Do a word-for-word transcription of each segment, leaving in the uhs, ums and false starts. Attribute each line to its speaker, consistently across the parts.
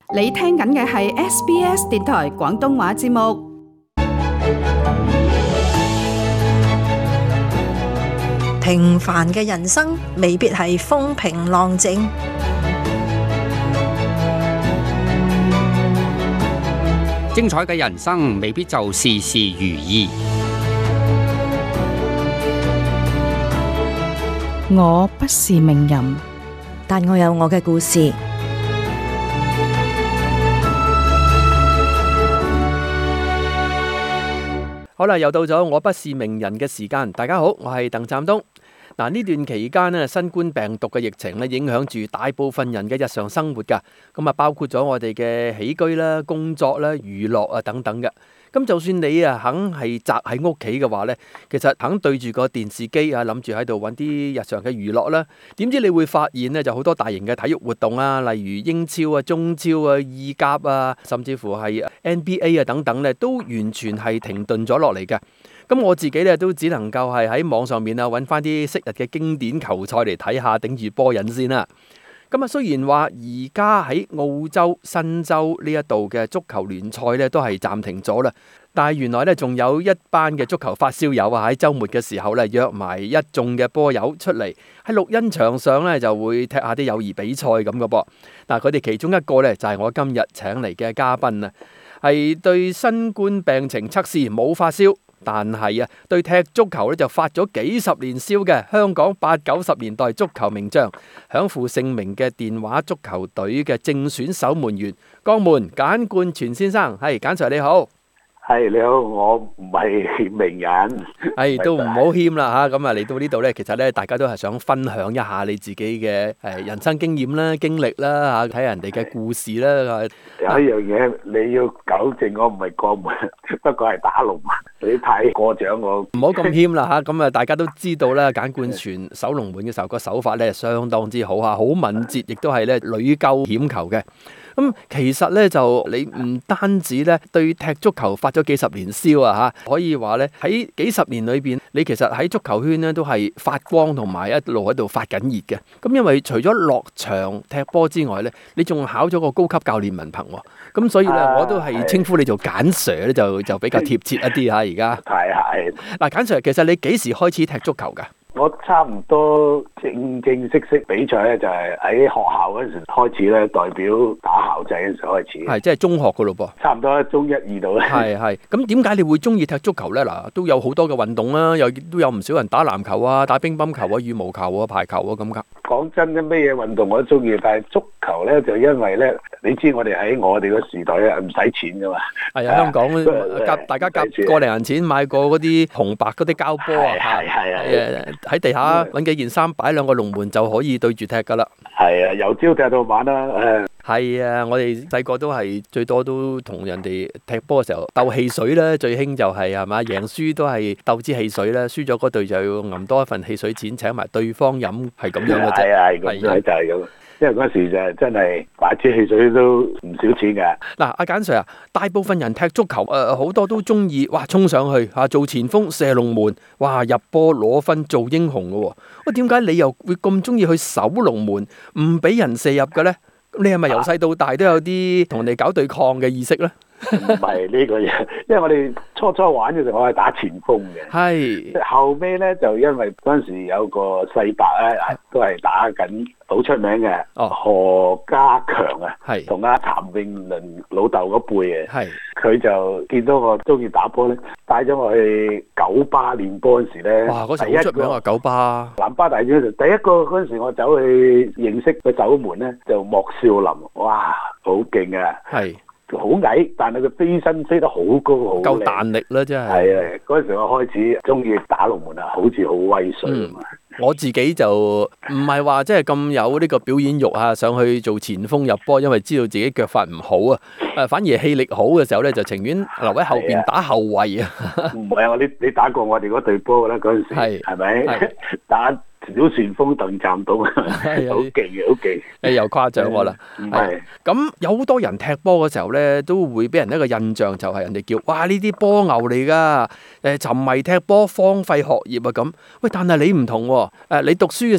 Speaker 1: 你聽緊嘅係 S B S 電台廣東話節目。
Speaker 2: 平凡嘅人生未必係風平浪靜，
Speaker 3: 精彩嘅人生未必就事事如意。
Speaker 1: 我不是名人，
Speaker 2: 但我有我嘅故事。
Speaker 4: 好啦，又到咗我不是名人嘅時間。大家好，我係鄧湛東。嗱，呢段期間咧，新冠病毒嘅疫情咧，影響住大部分人嘅日常生活噶。咁啊，包括咗我哋嘅起居啦、工作啦、娛樂啊等等嘅。咁就算你啊肯係宅喺屋企嘅話咧，其實肯對住個電視機啊，諗住喺度揾啲日常嘅娛樂啦，點知你會發現咧，就好多大型嘅體育活動啊，例如英超啊、中超啊、意甲啊，甚至乎係 N B A 啊等等咧，都完全係停頓咗落嚟嘅。咁我自己咧都只能夠係喺網上面啊揾翻啲昔日嘅經典球賽嚟睇下，頂住波癮先啦。咁啊，雖然話而家喺澳洲、新州呢一度嘅足球聯賽咧都係暫停咗啦，但係原來咧仲有一班嘅足球發燒友啊喺週末嘅時候咧約埋一眾嘅波友出嚟喺錄音場上咧就會踢下啲友誼比賽咁嘅噃。嗱，佢哋其中一個咧就係我今日請嚟嘅嘉賓啊，係對新冠病情測試冇發燒，但係啊，對踢足球咧就發咗幾十年燒嘅香港八九十年代足球名將，享負盛名嘅電話足球隊嘅正選守門員江門簡冠全先生。係簡 Sir 你好。
Speaker 5: 係你好，我唔係名人，
Speaker 4: 係都唔好謙啦嚇。咁啊嚟到呢度咧，其實咧大家都係想分享一下你自己嘅誒人生經驗啦、經歷啦嚇，睇人哋嘅故事啦。
Speaker 5: 有一樣嘢你要糾正，我唔係過門，不過係打龍門，你太過獎我。唔
Speaker 4: 好咁謙啦嚇。咁啊，大家都知道啦，簡冠全守龍門嘅時候個手法咧相當之好嚇，好敏捷，亦都係咧屢救險球嘅。咁其實咧就你唔單止咧對踢足球發咗幾十年燒啊嚇，可以話咧喺幾十年裏邊，你其實喺足球圈咧都係發光同埋一路喺度發緊熱嘅。咁因為除咗落場踢波之外咧，你仲考咗個高級教練文憑喎。咁所以咧，我都係稱呼你做簡 Sir 咧，就就比較貼切一啲嚇。而家
Speaker 5: 係係
Speaker 4: 嗱，簡 Sir，其實你幾時開始踢足球㗎？
Speaker 5: 我差唔多正正式式比賽咧，就係喺學校嗰陣時開始咧，代表打校際嗰陣時開始。
Speaker 4: 係即係中學噶咯噃。
Speaker 5: 差唔多中一二度咧。
Speaker 4: 係係。咁點解你會中意踢足球咧？嗱，都有好多嘅運動啦，又都有唔少人打籃球啊、打乒乓球啊、羽毛球啊、排球啊咁噶。講
Speaker 5: 真嘅，咩嘢運動我都中意，但係足球咧就因為咧，你知我哋喺我哋個時代啊，唔使錢噶嘛。
Speaker 4: 係啊，香港夾大家夾個零銀錢買過嗰啲紅白嗰啲膠波啊。
Speaker 5: 係係係。
Speaker 4: 喺地下揾幾件衫擺兩個龍門就可以對住踢噶啦。
Speaker 5: 係啊，由朝踢到晚啦。誒，
Speaker 4: 係啊，我哋細個都係最多都同人哋踢波嘅時候鬥汽水啦，最興就係係嘛，贏輸都係鬥支汽水啦，輸咗嗰隊就要揞多一份汽水錢請埋對方飲，係咁樣嘅啫。
Speaker 5: 係啊，係咁樣就係咁。因為嗰時就真係買支汽水都唔少錢㗎。
Speaker 4: 嗱，阿簡 Sir 啊，大部分人踢足球誒，好多都中意哇衝上去嚇做前鋒射龍門，哇入波攞分做英雄嘅喎。喂，點解你又會咁中意去守龍門，唔俾人射入嘅咧？你係咪由細到大都有啲同人哋搞對抗嘅意識咧？
Speaker 5: 唔係呢個嘢，因為我哋初初玩嘅時候，我係打前鋒嘅。
Speaker 4: 係。
Speaker 5: 後尾咧就因為嗰陣時有個世伯咧，都係打緊好出名嘅。
Speaker 4: 哦。
Speaker 5: 何家強啊。
Speaker 4: 係。
Speaker 5: 同阿譚詠麟老豆嗰輩嘅。係。佢就見到我中意打波咧，帶咗我去九巴練波嗰時咧。哇！
Speaker 4: 嗰時好出名啊，九巴。
Speaker 5: 南巴大院嗰時，第一個嗰陣時我走去認識個守門咧，就莫少林。哇！好勁啊。係。好矮，但係佢飛身飛得好高，好
Speaker 4: 夠彈力啦，真係。
Speaker 5: 係啊，嗰陣時我開始中意打龍門啊，好似好威水啊嘛。
Speaker 4: 我自己就唔係話即係咁有呢個表演欲啊，上去做前鋒入波，因為知道自己腳法唔好啊。誒，反而氣力好嘅時候咧，就情願留喺後邊打後衞啊。唔
Speaker 5: 係啊，你你打過我哋嗰隊波㗎啦，嗰陣時係係咪？打小旋風鄧湛東，好勁嘅，好勁。
Speaker 4: 誒，又誇獎我啦。係。咁有好多人踢波嘅時候咧，都會俾人一個印象，就係人哋叫哇呢啲波牛嚟㗎。誒，沉迷踢波，荒廢學業啊咁。喂，但係你唔同喎。誒，你讀書嘅時候，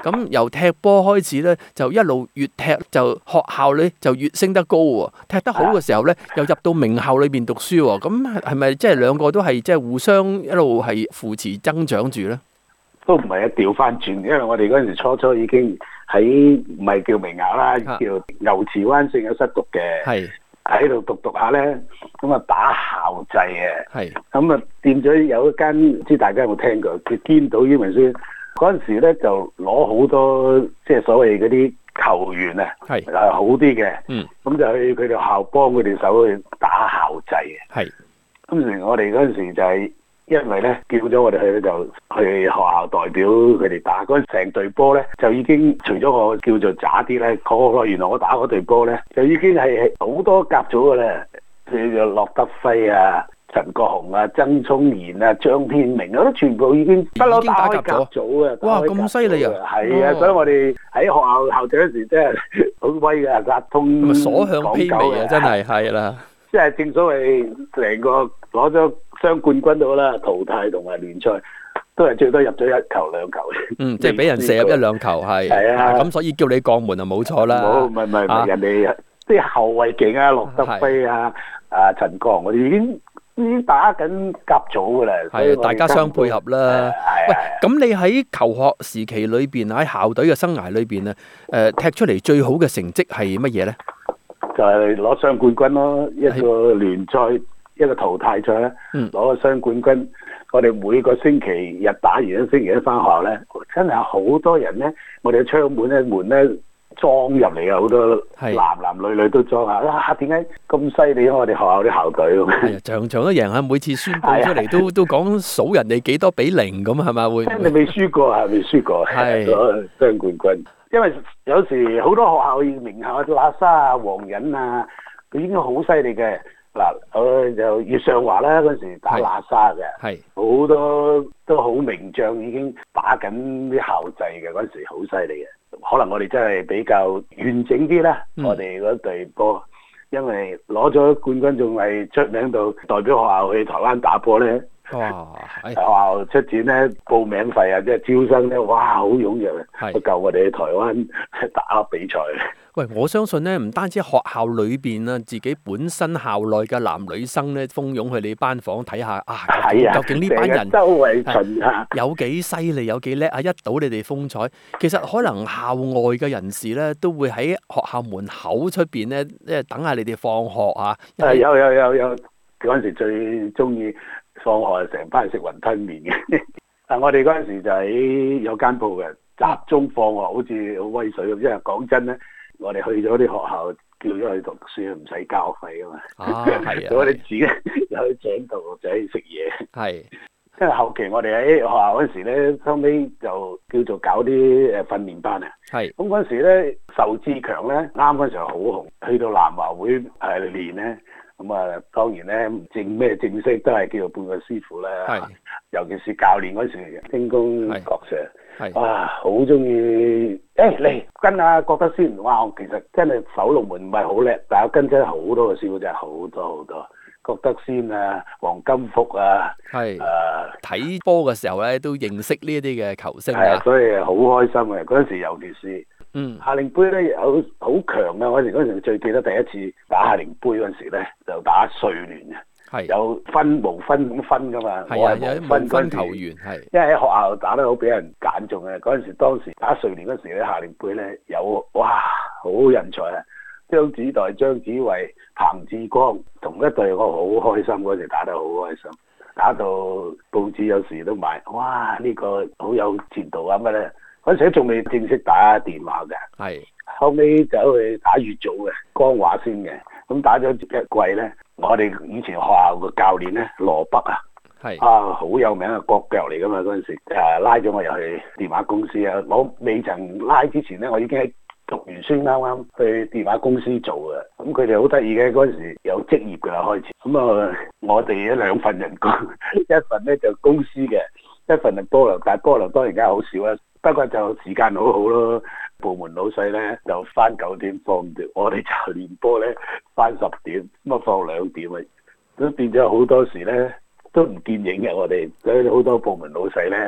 Speaker 4: 咁由踢波開始咧，就一路越踢就學校咧就越升得高喎。踢得好嘅時候咧，又入到名校裏邊讀書喎。咁係咪即係兩個都係即係互相一路係扶持增長住咧？
Speaker 5: 都唔係啊，調翻轉，因為我哋嗰陣時初初已經喺唔係叫名校啦，叫牛池灣聖友室讀嘅。係。喺度讀讀下咧，咁啊打校際嘅，係咁啊掂咗有一間，唔知大家有冇聽過叫堅道英文書？嗰陣時咧就攞好多即係所謂嗰啲球員啊，係係好啲嘅，嗯，咁就去佢哋校幫佢哋手去打校際嘅，係。咁時我哋嗰陣時就係因為咧叫咗我哋去咧，就去學校代表佢哋打嗰陣成隊波咧，就已經除咗我叫做渣啲咧，個原來我打嗰隊波咧，就已經係好多甲組嘅咧，譬如駱德輝啊、陳國雄啊、曾聰賢啊、張天明啊，都全部已經不嬲打開甲組啊！
Speaker 4: 哇，咁犀利啊！
Speaker 5: 係啊，所以我哋喺學校校長嗰時真係好威㗎，壓通
Speaker 4: 所向披靡啊！真係係啦，
Speaker 5: 即係正所謂成個攞咗雙冠軍到啦，淘汰同埋聯賽都係最多入咗一球兩球。嗯，
Speaker 4: 即係俾人射入一兩球係。係啊，咁所以叫你降門就冇錯啦。
Speaker 5: 冇，唔係唔係唔係，人哋啲後衞勁啊，駱德輝啊、啊陳國雄，我哋已經已經打緊甲組㗎啦。
Speaker 4: 係，大家相配合啦。喂，咁你喺求學時期裏邊喺校隊嘅生涯裏邊咧，誒踢出嚟最好嘅成績係乜嘢咧？
Speaker 5: 就係攞雙冠軍咯，一個聯賽。一個淘汰賽咧，攞個雙冠軍。我哋每個星期日打完一星期一翻學校咧，真係好多人咧。我哋嘅窗門咧門咧裝入嚟啊，好多男男女女都裝下。哇！點解咁犀利啊？我哋學校啲校隊咁，
Speaker 4: 場場都贏下。每次宣佈出嚟都都講數人哋幾多比零咁係咪？會
Speaker 5: 你未輸過啊？未輸過係攞雙冠軍。因為有時好多學校名校，喇沙啊、皇仁啊，佢已經好犀利嘅。嗱，我就葉尚華啦，嗰陣時打喇沙嘅，係好多都好名將已經打緊啲校際嘅，嗰陣時好犀利嘅。可能我哋真係比較完整啲啦，嗯、我哋嗰隊波，因為攞咗冠軍仲係出名到代表學校去台灣打波咧。哇！學校出錢咧，報名費啊，即係招生咧，哇，好踴躍啊！都夠我哋去台灣打比賽。
Speaker 4: 喂，我相信咧，唔單止學校裏邊啊，自己本身校內嘅男女生咧，蜂擁去你班房睇下啊，究竟呢班人
Speaker 5: 周圍巡下
Speaker 4: 有幾犀利，有幾叻啊！一睹你哋風采，其實可能校外嘅人士咧，都會喺學校門口出邊咧，即係等下你哋放學啊。
Speaker 5: 係有有有有，嗰陣時最中意放學成班人食雲吞麵嘅。但我哋嗰陣時就喺有間鋪嘅，集中放學，好似好威水咁。因為講真咧。我哋去咗啲學校，叫咗去讀書，唔使交費噶嘛。啊，係啊！我哋自己又去井度仔食嘢。係，因為後期我哋喺學校嗰時咧，後尾就叫做搞啲誒訓練班啊。係。咁嗰陣時咧，仇志強咧啱嗰陣時好紅，去到南華會誒練咧，咁啊當然咧正咩正式都係叫做半個師傅啦。係。尤其是教練嗰時，丁公國 Sir。係哇，好中意誒嚟跟阿郭德先。哇，其實真係守龍門唔係好叻，但係跟真係好多個師傅，真係好多好多。郭德先啊，黃金福啊，係誒
Speaker 4: 睇波嘅時候咧，都認識呢一啲嘅球星。
Speaker 5: 係啊，所以好開心嘅嗰陣時，尤其是嗯夏令杯咧，有好強啊！嗰陣嗰陣時最記得第一次打夏令杯嗰陣時咧，就打瑞聯啊。係有分無分咁分噶嘛，
Speaker 4: 係啊，有分分球員係，
Speaker 5: 因為喺學校打得好，俾人揀中嘅。嗰陣時當時打瑞聯嗰時咧，夏令杯咧有哇好人才啊！張子岱、張子維、彭志光同一隊，我好開心嗰時打得好開心，打到報紙有時都買，哇呢個好有前途啊乜咧！嗰陣時仲未正式打電話嘅，係後尾走去打乙組嘅光華先嘅，咁打咗一季咧。我哋以前學校個教練咧羅北啊，係啊好有名嘅國腳嚟噶嘛。嗰陣時誒拉咗我入去電話公司啊，我未曾拉之前咧，我已經喺讀完書啱啱去電話公司做嘅。咁佢哋好得意嘅，嗰陣時有職業嘅啦開始。咁啊，我哋一兩份人工，一份咧就公司嘅，一份係波樓，但係波樓當然梗係好少啦。不過就時間好好咯。部門老細咧就翻九點放掉，我哋就練波咧翻十點，咁啊放兩點啊，都變咗好多時咧都唔見影嘅。我哋所以好多部門老細咧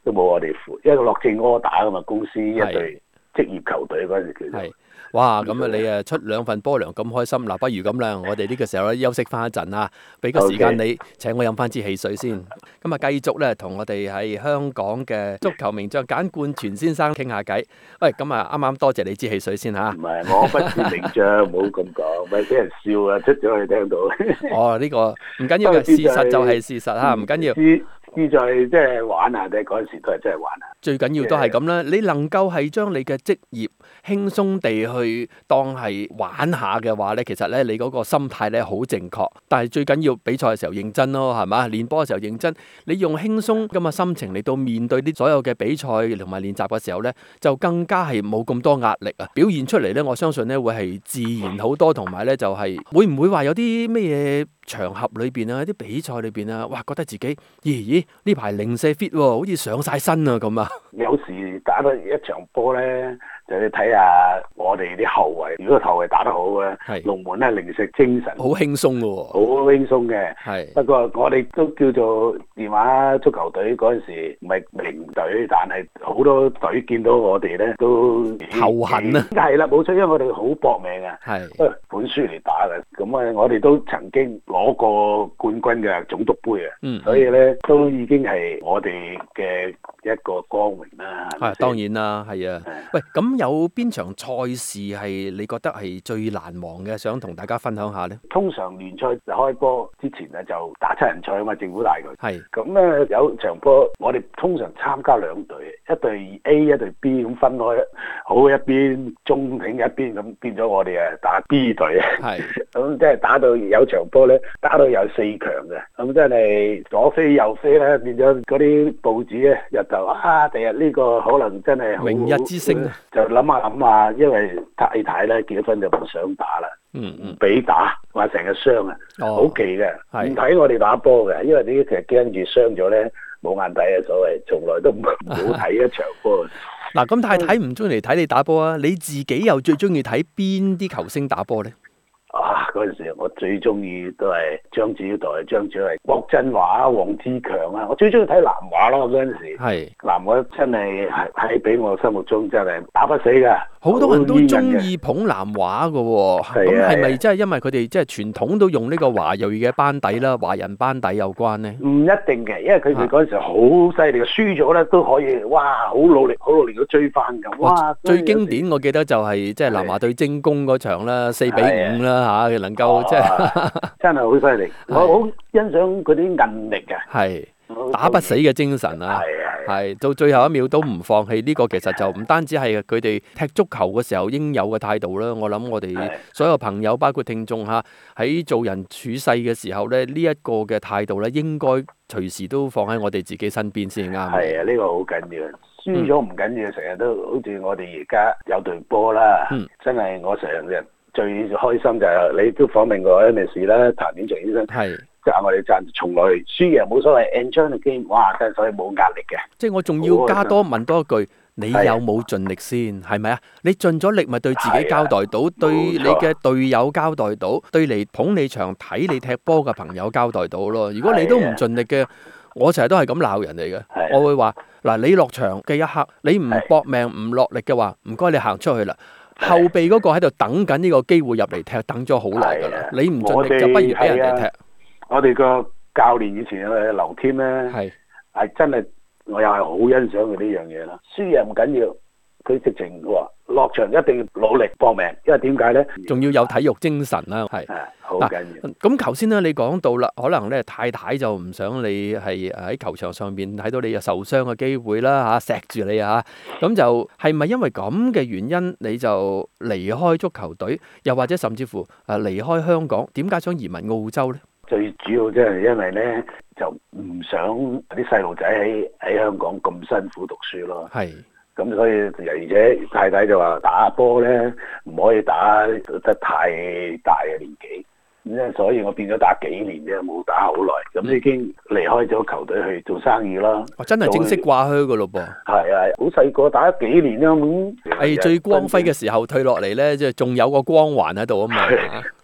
Speaker 5: 都冇我哋負，因為落正柯打噶嘛，公司一隊職業球隊嗰陣時叫做。
Speaker 4: 哇！咁啊，你啊出兩份波糧咁開心，嗱，不如咁啦，我哋呢個時候咧休息翻一陣啊，俾個時間你請我飲翻支汽水先。咁啊，繼續咧同我哋喺香港嘅足球名將簡冠全先生傾下偈。喂，咁啊，啱啱多謝你支汽水先嚇。
Speaker 5: 唔係，我不是名將，唔好咁講，咪俾人笑啊！出咗去聽到。
Speaker 4: 哦，呢個唔緊要嘅，事實就係事實嚇，唔緊要。
Speaker 5: 志在即係玩下，你嗰陣時都係真係玩下。
Speaker 4: 最緊要都係咁啦，你能夠係將你嘅職業輕鬆地去當係玩下嘅話咧，其實咧你嗰個心態咧好正確。但係最緊要比賽嘅時候認真咯，係嘛？練波嘅時候認真，你用輕鬆咁嘅心情嚟到面對啲所有嘅比賽同埋練習嘅時候咧，就更加係冇咁多壓力啊！表現出嚟咧，我相信咧會係自然好多，同埋咧就係會唔會話有啲咩嘢場合裏邊啊，啲比賽裏邊啊，哇覺得自己咦咦呢排零舍 fit 喎，好似上晒身啊咁啊！
Speaker 5: 有時打得一場波咧，就你睇下我哋啲後衞，如果後衞打得好咧，龍門咧零舍精神，
Speaker 4: 好輕鬆嘅喎，
Speaker 5: 好輕鬆嘅。係不過我哋都叫做電話足球隊嗰陣時，唔係名隊，但係好多隊見到我哋咧都
Speaker 4: 後恨啊！
Speaker 5: 係啦，冇錯，因為我哋好搏命啊，係本書嚟打嘅。咁啊，我哋都曾經攞過冠軍嘅總督杯啊，嗯，所以咧都已經係我哋嘅一個光榮啦。係
Speaker 4: 當然啦，係啊。喂，咁有邊場賽事係你覺得係最難忘嘅，想同大家分享下咧？
Speaker 5: 通常聯賽就開波之前咧就打七人賽啊嘛，政府大佢。係咁咧有場波，我哋通常參加兩隊，一隊 A 一隊 B 咁分開，好一邊中挺一邊咁，變咗我哋啊打 B 隊啊。係咁即係打到有場波咧，打到有四強嘅，咁真係左飛右飛咧，變咗嗰啲報紙咧日就啊，第日呢個可能真係
Speaker 4: 明日之星，
Speaker 5: 就諗下諗下，因為太太咧結咗婚就唔想打啦，嗯嗯，俾打話成日傷啊，好奇嘅，唔睇我哋打波嘅，因為啲其實驚住傷咗咧冇眼睇嘅所謂，從來都冇睇一場波。
Speaker 4: 嗱，咁太太唔中意嚟睇你打波啊，你自己又最中意睇邊啲球星打波咧？
Speaker 5: 啊！嗰陣時我最中意都係張子岱、張子慧、郭振華、黃志強啊！我最中意睇南華咯，嗰陣時係南華真係係喺俾我心目中真係打不死㗎。好
Speaker 4: 多人都中意捧南華㗎喎，咁係咪真係因為佢哋即係傳統都用呢個華裔嘅班底啦、華人班底有關呢？
Speaker 5: 唔一定嘅，因為佢哋嗰陣時好犀利嘅，輸咗咧都可以，哇！好努力，好努力咁追翻咁。哇！
Speaker 4: 最經典我記得就係即係南華對精工嗰場啦，四比五啦。嚇，能夠即係
Speaker 5: 真係好犀利，我好欣賞佢啲韌力嘅，
Speaker 4: 係打不死嘅精神啊，係到最後一秒都唔放棄。呢個其實就唔單止係佢哋踢足球嘅時候應有嘅態度啦。我諗我哋所有朋友包括聽眾嚇喺做人處世嘅時候咧，呢一個嘅態度咧應該隨時都放喺我哋自己身邊先啱。
Speaker 5: 係啊，呢個好緊要，輸咗唔緊要，成日都好似我哋而家有隊波啦，真係我成日最開心就係你都訪問過 M S 啦，譚典祥醫生係讚我哋讚，從來輸贏冇所謂 ，enjoy the game，哇！真係所以冇壓力嘅。
Speaker 4: 即係我仲要加多問多一句，你有冇盡力先？係咪啊？你盡咗力，咪對自己交代到，對你嘅隊友交代到，對嚟捧你場睇你踢波嘅朋友交代到咯。如果你都唔盡力嘅，我成日都係咁鬧人嚟嘅。我會話嗱，你落場嘅一刻，你唔搏命唔落力嘅話，唔該你行出去啦。後備嗰個喺度等緊呢個機會入嚟踢，等咗好耐噶啦。你唔盡力就不如俾人哋踢。
Speaker 5: 我哋個教練以前嘅劉添咧，係係真係我又係好欣賞佢呢樣嘢啦。輸贏唔緊要，佢直情話落場一定要努力搏命，因為點解咧？
Speaker 4: 仲要有體育精神啦，係
Speaker 5: 好緊要。
Speaker 4: 咁頭先咧，你講到啦，可能咧太太就唔想你係喺球場上邊睇到你有受傷嘅機會啦，嚇錫住你啊，咁就係咪因為咁嘅原因，你就離開足球隊，又或者甚至乎誒離開香港？點解想移民澳洲咧？
Speaker 5: 最主要即係因為咧，就唔想啲細路仔喺喺香港咁辛苦讀書咯。係。咁所以而且太太就話打波咧唔可以打得太大嘅年紀，咁咧所以我變咗打幾年啫，冇打好耐，咁已經離開咗球隊去做生意啦。
Speaker 4: 哦，真係正式掛靴噶咯噃。係
Speaker 5: 啊，好細個打咗幾年啦，咁
Speaker 4: 係最光輝嘅時候退落嚟咧，即係仲有個光環喺度啊嘛。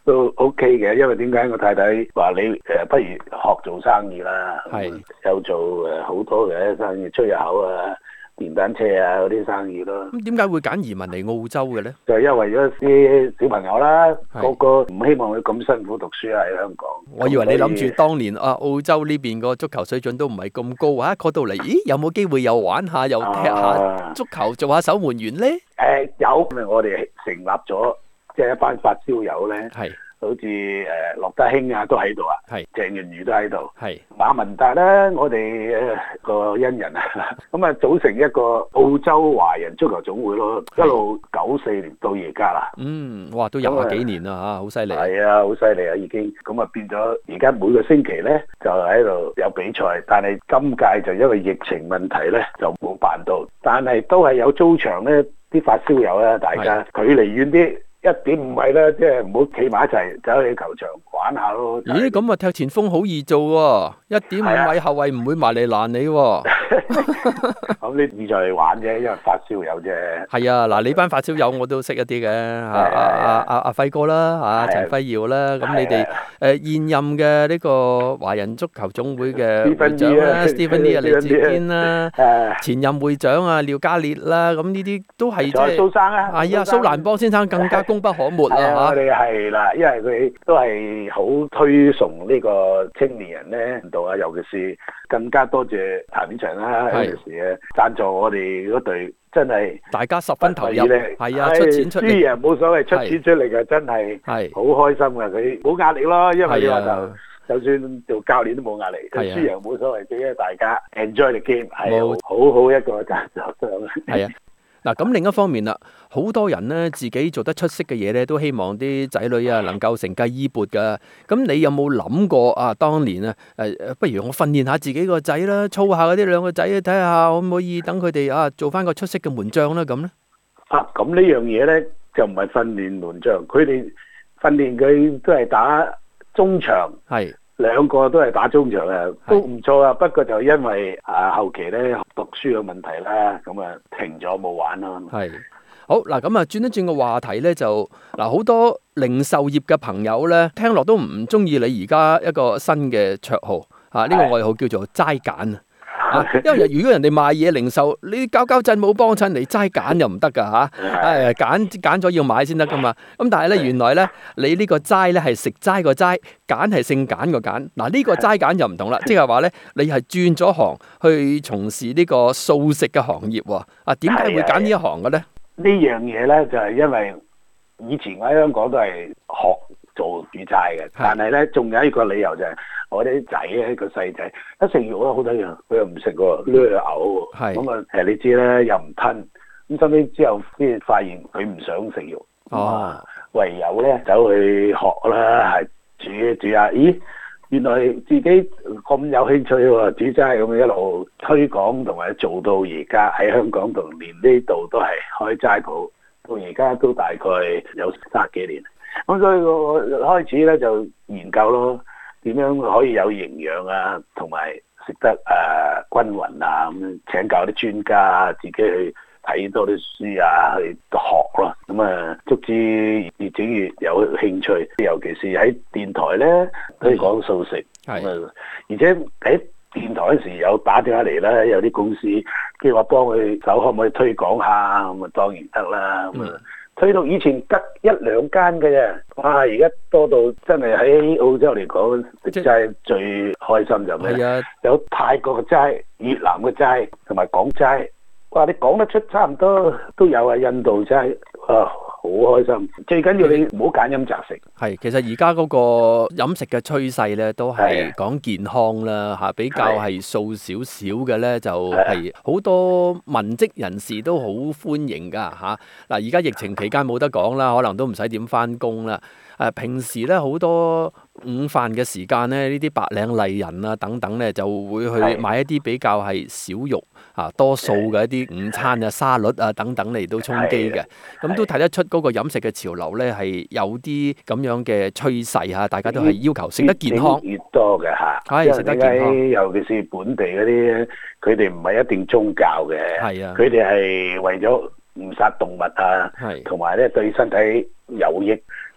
Speaker 5: 都 OK 嘅，因為點解我太太話你誒不如學做生意啦，
Speaker 4: 係
Speaker 5: 有做誒好多嘅生意，出入口啊、電單車啊嗰啲生意咯。
Speaker 4: 咁點解會揀移民嚟澳洲嘅咧？
Speaker 5: 就係因為咗啲小朋友啦，
Speaker 4: 係
Speaker 5: 個個唔希望佢咁辛苦讀書喺香港。
Speaker 4: 我以為你諗
Speaker 5: 所以
Speaker 4: 住當年啊澳洲呢邊個足球水準都唔係咁高啊，過到嚟，咦有冇機會又玩下又踢下
Speaker 5: 啊
Speaker 4: 足球，做下守門員咧？
Speaker 5: 誒有，因為我哋成立咗即係一班發燒友咧，
Speaker 4: 係
Speaker 5: 好似誒樂德興啊都喺度啊，
Speaker 4: 係
Speaker 5: 鄭元如都喺度。
Speaker 4: 係
Speaker 5: 馬文達咧，我哋誒個恩人啊，咁啊組成一個澳洲華人足球總會咯，一路九四年到而家啦。
Speaker 4: 嗯，哇都廿幾年啦嚇，好犀利。
Speaker 5: 係啊，好犀利啊，已經咁啊變咗，而家每個星期咧就喺度有比賽，但係今屆就因為疫情問題咧就冇辦到，但係都係有租場咧，啲發燒友咧，大家距離遠啲。一點五米啦，即係唔好企埋一齊，走去球場玩下咯。
Speaker 4: 咦，咁啊踢前鋒好易做喎，一點五米後衞唔會埋嚟攔你喎。
Speaker 5: 咁呢意在嚟玩啫，因為發燒友啫。
Speaker 4: 係啊，嗱你班發燒友我都識一啲嘅，阿阿阿阿輝哥啦，阿陳輝耀啦，咁你哋誒現任嘅呢個華人足球總會嘅會長啦 ，Stephen Lee 啊，李志堅啦，前任會長啊廖嘉烈啦，咁呢啲都係即係
Speaker 5: 蘇生啊，
Speaker 4: 係啊，蘇蘭邦先生更加功不可沒啊嚇！
Speaker 5: 我哋係啦，因為佢都係好推崇呢個青年人咧度啊，尤其是更加多謝譚展祥啦，尤其是誒贊助我哋嗰隊，真係
Speaker 4: 大家十分投入，係啊，出錢出力，
Speaker 5: 輸贏冇所謂，出錢出力啊，真係係好開心㗎，佢冇壓力咯，因為你話就。就算做教練都冇壓力，輸贏冇所謂，只係大家 enjoy the game，係好好一個贊助商。
Speaker 4: 係啊，嗱咁另一方面啦，好多人咧自己做得出色嘅嘢咧，都希望啲仔女啊能夠承繼衣缽㗎。咁你有冇諗過啊？當年啊，誒不如我訓練下自己個仔啦，操下嗰啲兩個仔，睇下可唔可以等佢哋啊做翻個出色嘅門將啦咁咧？
Speaker 5: 啊，咁呢樣嘢咧就唔係訓練門將，佢哋訓練佢都係打中場，係兩個都係打中場啊，都唔錯啊。不過就因為啊後期咧讀書嘅問題啦，咁啊停咗冇玩啦。
Speaker 4: 係好嗱，咁啊轉一轉個話題咧，就嗱好多零售業嘅朋友咧，聽落都唔中意你而家一個新嘅綽號啊，呢個外號叫做齋揀啊。啊，因為如果人哋賣嘢零售，你搞搞震冇幫襯嚟齋揀又唔得噶嚇，誒揀揀咗要買先得噶嘛。咁但係咧，原來咧你呢個齋咧係食齋個齋，揀係姓簡個揀。嗱呢個齋揀就唔同啦，即係話咧你係轉咗行去從事呢個素食嘅行業喎。啊，點解會揀呢一行嘅咧？
Speaker 5: 呢樣嘢咧就係因為以前我喺香港都係學做煮齋嘅，但係咧仲有一個理由就係。我哋啲仔咧，個細仔一食肉咧好多樣，佢又唔食喎，攣又嘔喎。咁啊，誒你知咧又唔吞，咁收尾之後先至發現佢唔想食肉。哦，唯有咧走去學啦，係煮煮下，咦，原來自己咁有興趣喎，煮齋咁一路推廣同埋做到而家喺香港同連呢度都係開齋鋪，到而家都大概有三十幾年。咁所以我開始咧就研究咯。點樣可以有營養啊，同埋食得誒、呃、均勻啊？咁請教啲專家啊，自己去睇多啲書啊，去學咯。咁啊，足之越整越有興趣，尤其是喺電台咧都講素食。係、嗯，而且喺電台嗰時有打電話嚟啦，有啲公司叫我幫佢手，可唔可以推廣下？咁啊，當然得啦。咁啊。嗯推到以前得一兩間嘅啫，哇！而家多到真係喺澳洲嚟講，食齋最開心就咩？啊、有泰國嘅齋、越南嘅齋同埋港齋，哇！你講得出差唔多都有啊，印度齋啊，好開心。最緊要你唔好揀飲擇食。係，其實而家嗰個飲食嘅趨勢咧，都係講健康啦嚇，比較係素少少嘅咧，就係好多文職人士都好歡迎㗎嚇。嗱，而家疫情期間冇得講啦，可能都唔使點返工啦。誒，平時咧好多午飯嘅時間咧，呢啲白領麗人啊等等咧，就會去買一啲比較係少肉啊多素嘅一啲午餐啊沙律啊等等嚟到充飢嘅。咁都睇得出嗰個飲食嘅潮流咧係有啲咁樣嘅趨勢嚇，大家都係要求食得健康，越多嘅嚇，係食得健康。尤其是本地嗰啲，佢哋唔係一定宗教嘅，係啊，佢哋係為咗唔殺動物啊，同埋咧對身體有益。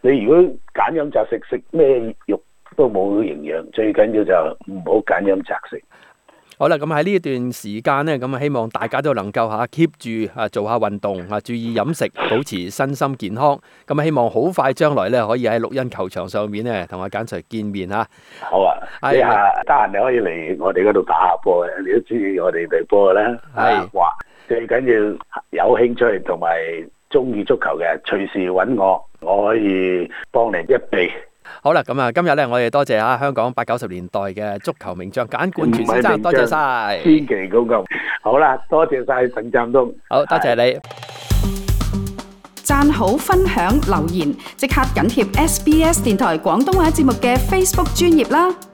Speaker 5: 你如果揀飲擇食，食咩肉都冇營養，最緊要就唔好揀飲擇食。
Speaker 4: 好啦，咁喺呢一段時間呢，咁啊希望大家都能夠嚇 keep 住啊做下運動啊，注意飲食，保持身心健康。咁啊希望好快將來咧可以喺綠茵球場上面咧同阿簡 Sir 見面嚇。
Speaker 5: 好啊，你下得閒你可以嚟我哋嗰度打下波嘅，你都知我哋隊波啦。係，哇！最緊要有興趣同埋中意足球嘅，隨時揾我，我可以幫你一臂。
Speaker 4: 好啦，咁啊，今日咧，我哋多謝啊香港八九十年代嘅足球名將簡冠全先生，多謝晒，
Speaker 5: 千祈高級。好啦，多謝晒鄧湛東，
Speaker 4: 好多謝你。
Speaker 1: 讚好、分享、留言，即刻緊貼 S B S 電台廣東話節目嘅 Facebook 專頁啦！